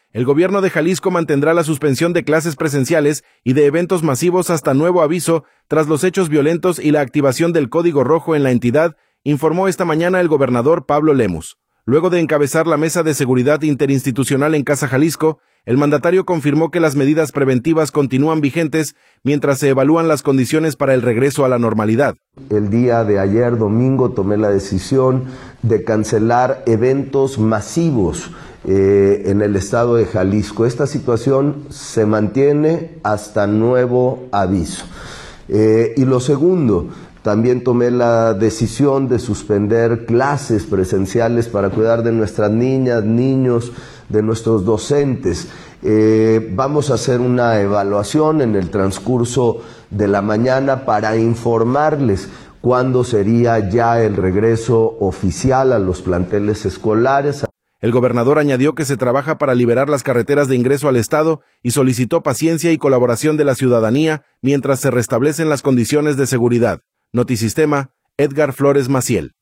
El gobierno de Jalisco mantendrá la suspensión de clases presenciales y de eventos masivos hasta nuevo aviso tras los hechos violentos y la activación del Código Rojo en la entidad, informó esta mañana el gobernador Pablo Lemus. Luego de encabezar la mesa de seguridad interinstitucional en Casa Jalisco, el mandatario confirmó que las medidas preventivas continúan vigentes mientras se evalúan las condiciones para el regreso a la normalidad. El día de ayer, domingo, tomé la decisión de cancelar eventos masivos en el estado de Jalisco. Esta situación se mantiene hasta nuevo aviso. Y lo segundo, también tomé la decisión de suspender clases presenciales para cuidar de nuestras niñas, niños, de nuestros docentes. Vamos a hacer una evaluación en el transcurso de la mañana para informarles cuándo sería ya el regreso oficial a los planteles escolares. El gobernador añadió que se trabaja para liberar las carreteras de ingreso al estado y solicitó paciencia y colaboración de la ciudadanía mientras se restablecen las condiciones de seguridad. Notisistema, Edgar Flores Maciel.